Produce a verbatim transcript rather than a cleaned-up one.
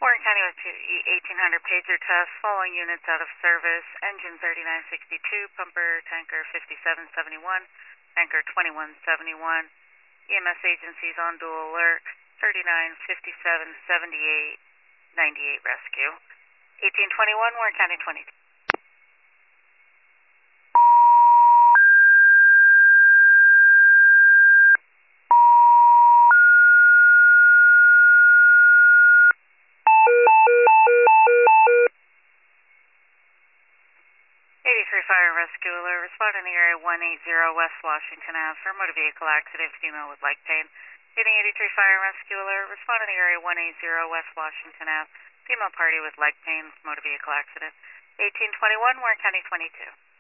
Warren County with two E eighteen hundred pager test, following units out of service, engine thirty-nine sixty-two, pumper tanker fifty-seven seventy-one, tanker twenty-one seventy-one, E M S agencies on dual alert, thirty-nine fifty-seven seventy-eight ninety-eight rescue. eighteen twenty-one, Warren County twenty-two. eighty-three Fire and Rescue Alert. Respond in the area one eighty West Washington Avenue for motor vehicle accident, female with leg pain. Getting eighty-three Fire and Rescue Alert. Respond in the area one eighty West Washington Avenue, female party with leg pain, motor vehicle accident. eighteen twenty-one, Warren County twenty-two.